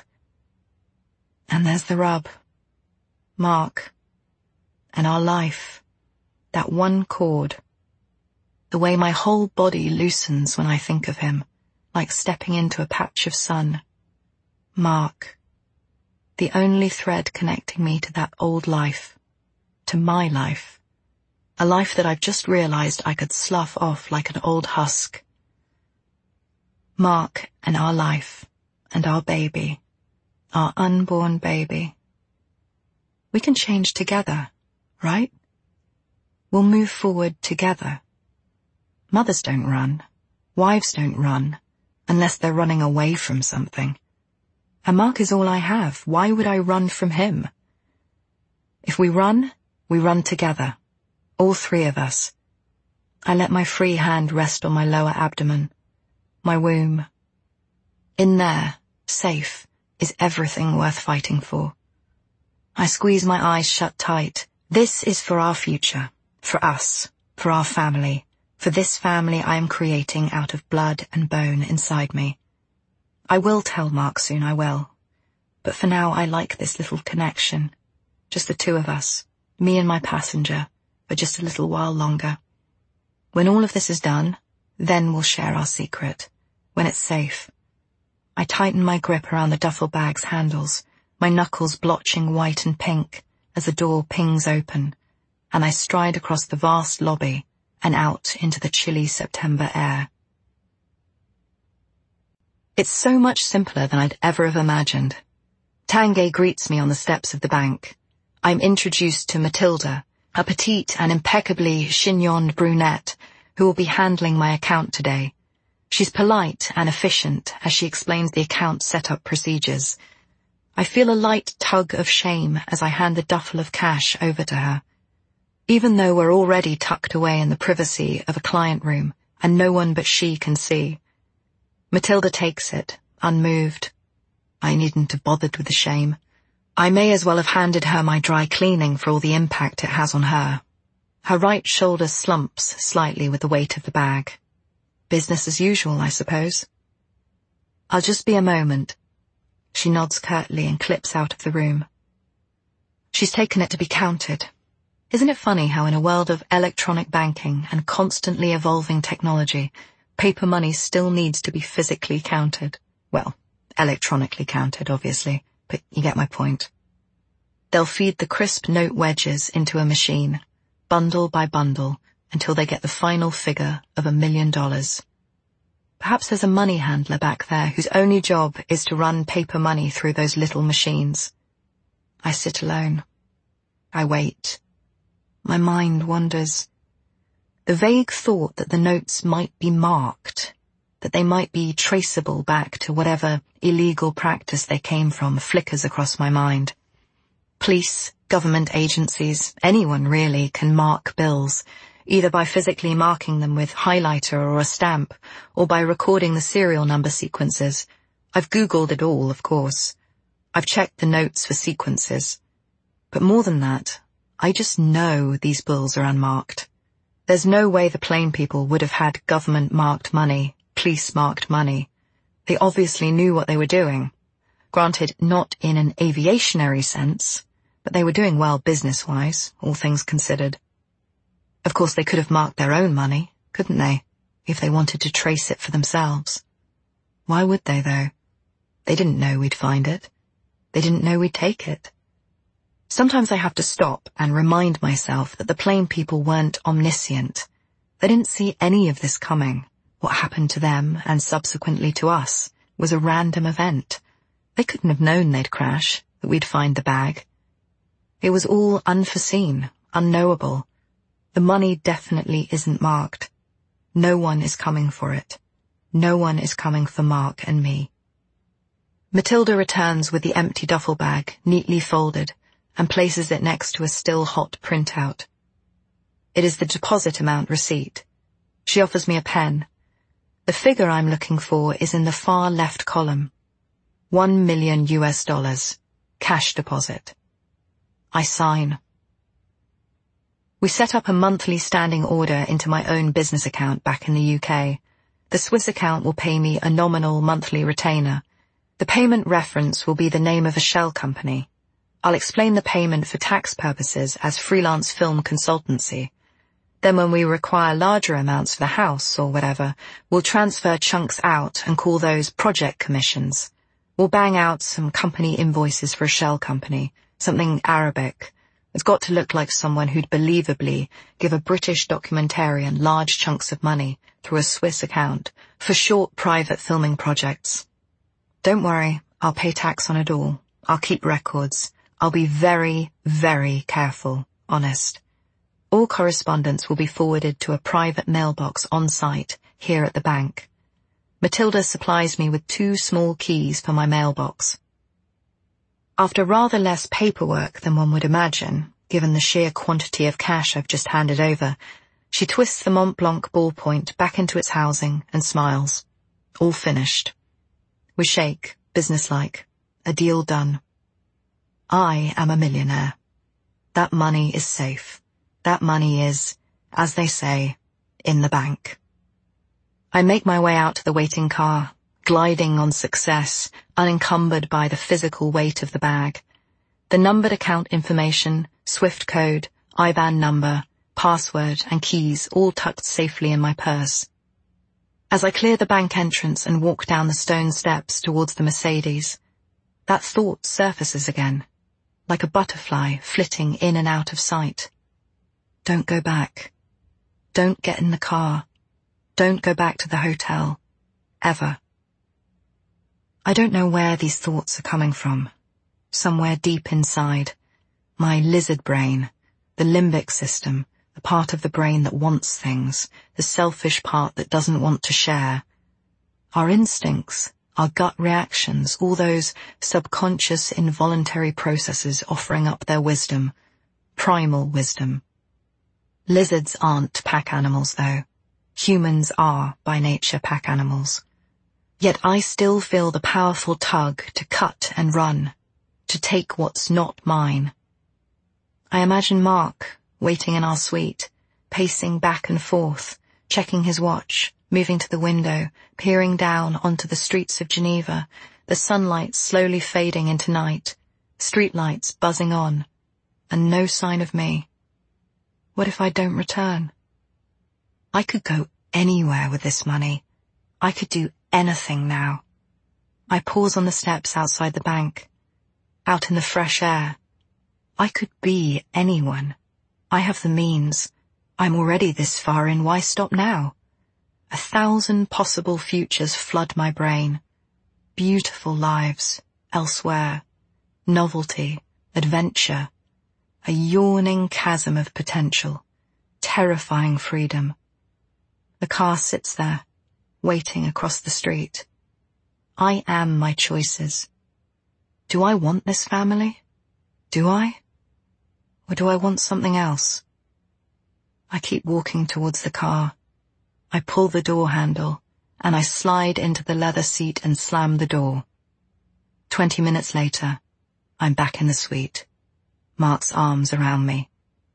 And there's the rub. Mark. And our life. That one chord. The way my whole body loosens when I think of him, like stepping into a patch of sun. Mark. The only thread connecting me to that old life. To my life. A life that I've just realized I could slough off like an old husk. Mark and our life, and our baby, our unborn baby. We can change together, right? We'll move forward together. Mothers don't run, wives don't run, unless they're running away from something. And Mark is all I have. Why would I run from him? If we run, we run together, all three of us. I let my free hand rest on my lower abdomen, my womb. In there, safe, is everything worth fighting for. I squeeze my eyes shut tight. This is for our future, for us, for our family, For this family I am creating out of blood and bone inside me. I will tell Mark soon, I will. But for now I like this little connection. Just the two of us, me and my passenger, for just a little while longer. When all of this is done, then we'll share our secret, when it's safe. I tighten my grip around the duffel bag's handles, my knuckles blotching white and pink as the door pings open, and I stride across the vast lobby and out into the chilly September air. It's so much simpler than I'd ever have imagined. Tanguay greets me on the steps of the bank. I'm introduced to Matilda, a petite and impeccably chignoned brunette who will be handling my account today. She's polite and efficient as she explains the account setup procedures. I feel a light tug of shame as I hand the duffel of cash over to her. Even though we're already tucked away in the privacy of a client room and no one but she can see. Matilda takes it, unmoved. I needn't have bothered with the shame. I may as well have handed her my dry cleaning for all the impact it has on her. Her right shoulder slumps slightly with the weight of the bag. Business as usual, I suppose. I'll just be a moment. She nods curtly and clips out of the room. She's taken it to be counted. Isn't it funny how in a world of electronic banking and constantly evolving technology, paper money still needs to be physically counted? Well, electronically counted, obviously, but you get my point. They'll feed the crisp note wedges into a machine, bundle by bundle, until they get the final figure of a million dollars. Perhaps there's a money handler back there whose only job is to run paper money through those little machines. I sit alone. I wait. My mind wanders. The vague thought that the notes might be marked, that they might be traceable back to whatever illegal practice they came from, flickers across my mind. Police, government agencies, anyone really can mark bills, either by physically marking them with highlighter or a stamp, or by recording the serial number sequences. I've Googled it all, of course. I've checked the notes for sequences. But more than that, I just know these bills are unmarked. There's no way the plain people would have had government-marked money, police-marked money. They obviously knew what they were doing. Granted, not in an aviationary sense, but they were doing well business-wise, all things considered. Of course, they could have marked their own money, couldn't they, if they wanted to trace it for themselves? Why would they, though? They didn't know we'd find it. They didn't know we'd take it. Sometimes I have to stop and remind myself that the plain people weren't omniscient. They didn't see any of this coming. What happened to them, and subsequently to us, was a random event. They couldn't have known they'd crash, that we'd find the bag. It was all unforeseen, unknowable. The money definitely isn't marked. No one is coming for it. No one is coming for Mark and me. Matilda returns with the empty duffel bag, neatly folded, and places it next to a still hot printout. It is the deposit amount receipt. She offers me a pen. The figure I'm looking for is in the far left column. One million U S dollars. Cash deposit. I sign. We set up a monthly standing order into my own business account back in the U K. The Swiss account will pay me a nominal monthly retainer. The payment reference will be the name of a shell company. I'll explain the payment for tax purposes as freelance film consultancy. Then when we require larger amounts for the house or whatever, we'll transfer chunks out and call those project commissions. We'll bang out some company invoices for a shell company, something Arabic. It's got to look like someone who'd believably give a British documentarian large chunks of money through a Swiss account for short private filming projects. Don't worry, I'll pay tax on it all. I'll keep records. I'll be very, very careful, honest. All correspondence will be forwarded to a private mailbox on site here at the bank. Matilda supplies me with two small keys for my mailbox. After rather less paperwork than one would imagine, given the sheer quantity of cash I've just handed over, she twists the Mont Blanc ballpoint back into its housing and smiles. All finished. We shake, businesslike. A deal done. I am a millionaire. That money is safe. That money is, as they say, in the bank. I make my way out to the waiting car, gliding on success, unencumbered by the physical weight of the bag. The numbered account information, SWIFT code, I B A N number, password, and keys all tucked safely in my purse. As I clear the bank entrance and walk down the stone steps towards the Mercedes, that thought surfaces again, like a butterfly flitting in and out of sight. Don't go back. Don't get in the car. Don't go back to the hotel. Ever. I don't know where these thoughts are coming from. Somewhere deep inside. My lizard brain, the limbic system, the part of the brain that wants things, the selfish part that doesn't want to share. Our instincts, our gut reactions, all those subconscious involuntary processes offering up their wisdom, primal wisdom. Lizards aren't pack animals, though. Humans are, by nature, pack animals. Yet I still feel the powerful tug to cut and run, to take what's not mine. I imagine Mark, waiting in our suite, pacing back and forth, checking his watch, moving to the window, peering down onto the streets of Geneva, the sunlight slowly fading into night, streetlights buzzing on, and no sign of me. What if I don't return? I could go anywhere with this money. I could do anything now. I pause on the steps outside the bank, out in the fresh air. I could be anyone. I have the means. I'm already this far in, why stop now? A thousand possible futures flood my brain. Beautiful lives, elsewhere. Novelty, adventure. A yawning chasm of potential. Terrifying freedom. The car sits there, waiting across the street. I am my choices. Do I want this family? Do I? Or do I want something else? I keep walking towards the car. I pull the door handle, and I slide into the leather seat and slam the door. Twenty minutes later, I'm back in the suite. Mark's arms around me.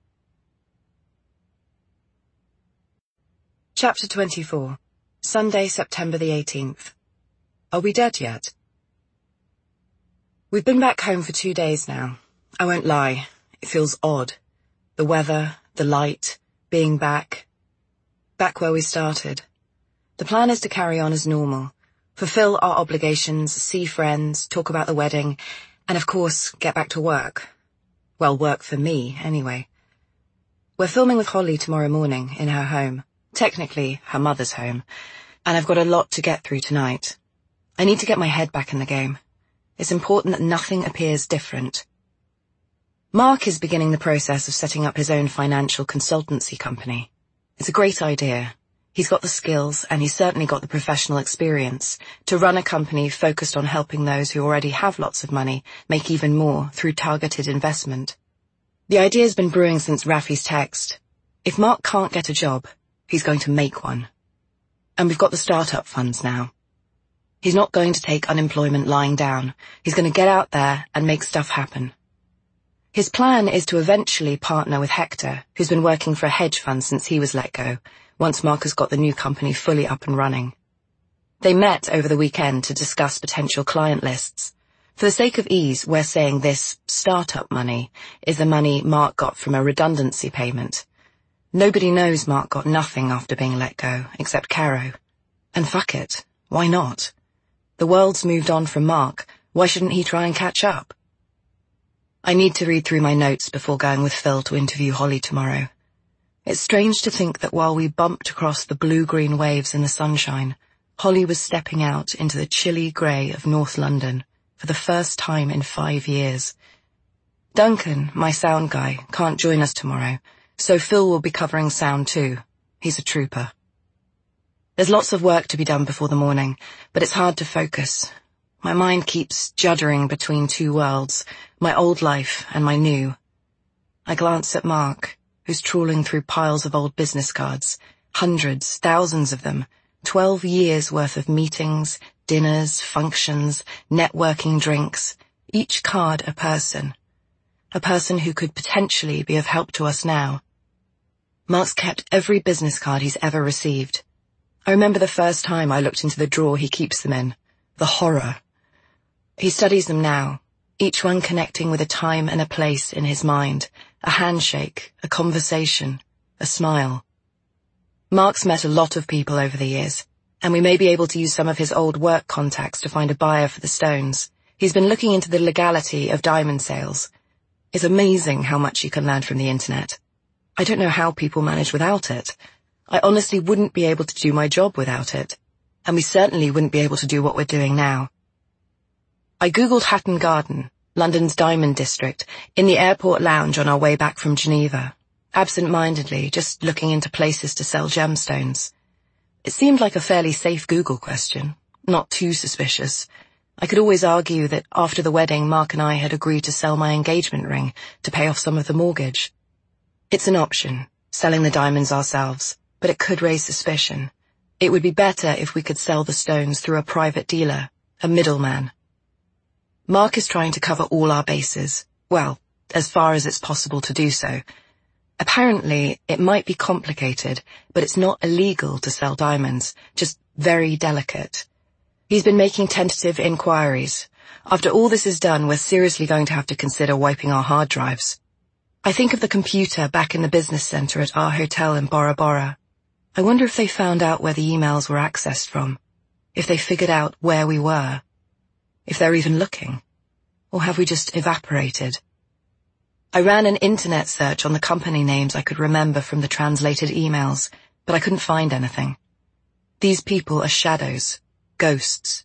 Chapter twenty-four. Sunday, September the eighteenth. Are we dead yet? We've been back home for two days now. I won't lie, it feels odd. The weather, the light, being back. Back where we started. The plan is to carry on as normal, fulfill our obligations, see friends, talk about the wedding, and of course, get back to work. Well, work for me, anyway. We're filming with Holly tomorrow morning in her home. Technically, her mother's home. And I've got a lot to get through tonight. I need to get my head back in the game. It's important that nothing appears different. Mark is beginning the process of setting up his own financial consultancy company. It's a great idea. He's got the skills, and he's certainly got the professional experience, to run a company focused on helping those who already have lots of money make even more through targeted investment. The idea's been brewing since Rafi's text. If Mark can't get a job, he's going to make one. And we've got the startup funds now. He's not going to take unemployment lying down. He's going to get out there and make stuff happen. His plan is to eventually partner with Hector, who's been working for a hedge fund since he was let go, once Mark has got the new company fully up and running. They met over the weekend to discuss potential client lists. For the sake of ease, we're saying this startup money is the money Mark got from a redundancy payment. Nobody knows Mark got nothing after being let go, except Caro. And fuck it, why not? The world's moved on from Mark, why shouldn't he try and catch up? I need to read through my notes before going with Phil to interview Holly tomorrow. It's strange to think that while we bumped across the blue-green waves in the sunshine, Holly was stepping out into the chilly grey of North London for the first time in five years. Duncan, my sound guy, can't join us tomorrow, so Phil will be covering sound too. He's a trooper. There's lots of work to be done before the morning, but it's hard to focus. My mind keeps juddering between two worlds, my old life and my new. I glance at Mark, who's trawling through piles of old business cards, hundreds, thousands of them, twelve years worth of meetings, dinners, functions, networking drinks, each card a person. A person who could potentially be of help to us now. Mark's kept every business card he's ever received. I remember the first time I looked into the drawer he keeps them in. The horror. He studies them now, each one connecting with a time and a place in his mind, a handshake, a conversation, a smile. Mark's met a lot of people over the years, and we may be able to use some of his old work contacts to find a buyer for the stones. He's been looking into the legality of diamond sales. It's amazing how much you can learn from the internet. I don't know how people manage without it. I honestly wouldn't be able to do my job without it, and we certainly wouldn't be able to do what we're doing now. I googled Hatton Garden, London's diamond district, in the airport lounge on our way back from Geneva, absent-mindedly, just looking into places to sell gemstones. It seemed like a fairly safe Google question, not too suspicious. I could always argue that after the wedding, Mark and I had agreed to sell my engagement ring to pay off some of the mortgage. It's an option, selling the diamonds ourselves, but it could raise suspicion. It would be better if we could sell the stones through a private dealer, a middleman. Mark is trying to cover all our bases, well, as far as it's possible to do so. Apparently, it might be complicated, but it's not illegal to sell diamonds, just very delicate. He's been making tentative inquiries. After all this is done, we're seriously going to have to consider wiping our hard drives. I think of the computer back in the business centre at our hotel in Bora Bora. I wonder if they found out where the emails were accessed from, if they figured out where we were, if they're even looking, or have we just evaporated? I ran an internet search on the company names I could remember from the translated emails, but I couldn't find anything. These people are shadows, ghosts.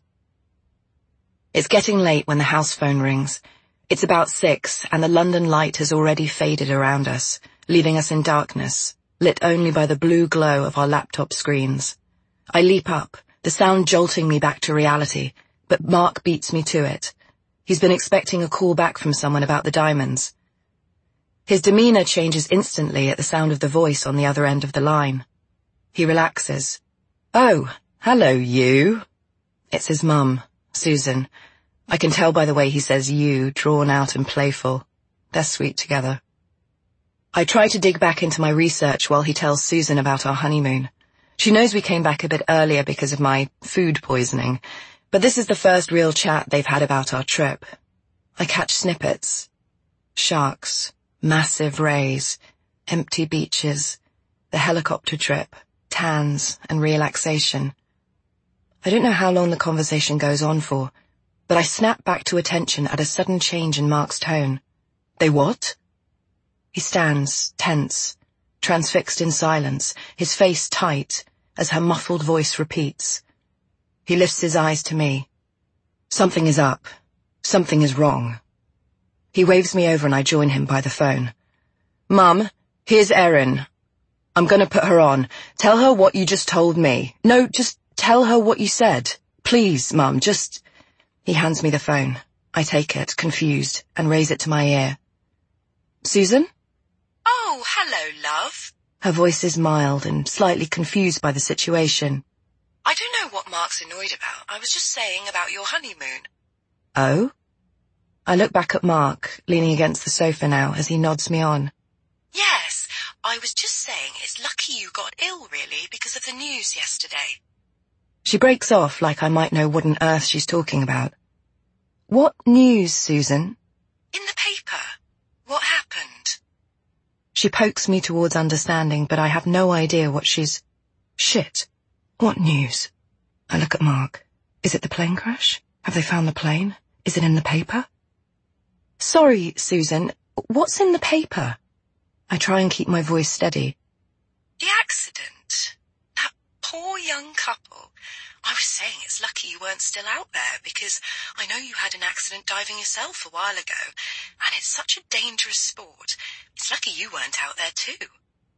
It's getting late when the house phone rings. It's about six, and the London light has already faded around us, leaving us in darkness, lit only by the blue glow of our laptop screens. I leap up, the sound jolting me back to reality, but Mark beats me to it. He's been expecting a call back from someone about the diamonds. His demeanour changes instantly at the sound of the voice on the other end of the line. He relaxes. "Oh, hello, you." It's his mum, Susan. I can tell by the way he says you, drawn out and playful. They're sweet together. I try to dig back into my research while he tells Susan about our honeymoon. She knows we came back a bit earlier because of my food poisoning, but this is the first real chat they've had about our trip. I catch snippets. Sharks, massive rays, empty beaches, the helicopter trip, tans, and relaxation. I don't know how long the conversation goes on for, but I snap back to attention at a sudden change in Mark's tone. They what? He stands, tense, transfixed in silence, his face tight, as her muffled voice repeats. He lifts his eyes to me. Something is up. Something is wrong. He waves me over and I join him by the phone. "Mum, here's Erin. I'm gonna put her on. Tell her what you just told me. No, just tell her what you said. Please, Mum, just..." He hands me the phone. I take it, confused, and raise it to my ear. "Susan?" "Oh, hello, love." Her voice is mild and slightly confused by the situation. "I don't know what Mark's annoyed about. I was just saying about your honeymoon." "Oh?" I look back at Mark, leaning against the sofa now as he nods me on. "Yes, I was just saying it's lucky you got ill, really, because of the news yesterday." She breaks off like I might know what on earth she's talking about. "What news, Susan?" "In the paper. What happened?" She pokes me towards understanding, but I have no idea what she's... Shit. What news? I look at Mark. Is it the plane crash? Have they found the plane? Is it in the paper? "Sorry, Susan, what's in the paper?" I try and keep my voice steady. "The accident. That poor young couple. I was saying it's lucky you weren't still out there, because I know you had an accident diving yourself a while ago, and it's such a dangerous sport. It's lucky you weren't out there too."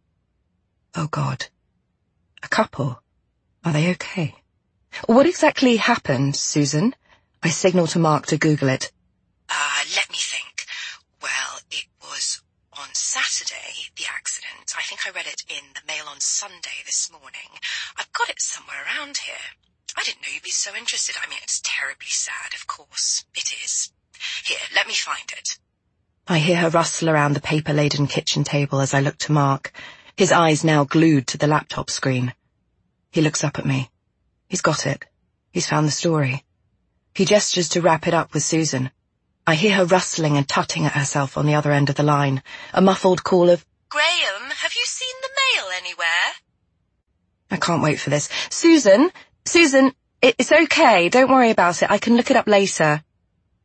Oh God. A couple? Are they okay? What exactly happened, Susan? I signal to Mark to Google it. Uh, let me think. Well, it was on Saturday, the accident. I think I read it in the Mail on Sunday this morning. I've got it somewhere around here. I didn't know you'd be so interested. I mean, it's terribly sad, of course. It is. Here, let me find it. I hear her rustle around the paper-laden kitchen table as I look to Mark. his eyes now glued to the laptop screen. He looks up at me. He's got it. He's found the story. He gestures to wrap it up with Susan. I hear her rustling and tutting at herself on the other end of the line, a muffled call of, Graham, have you seen the mail anywhere? I can't wait for this. Susan! Susan! It, it's okay, don't worry about it, I can look it up later.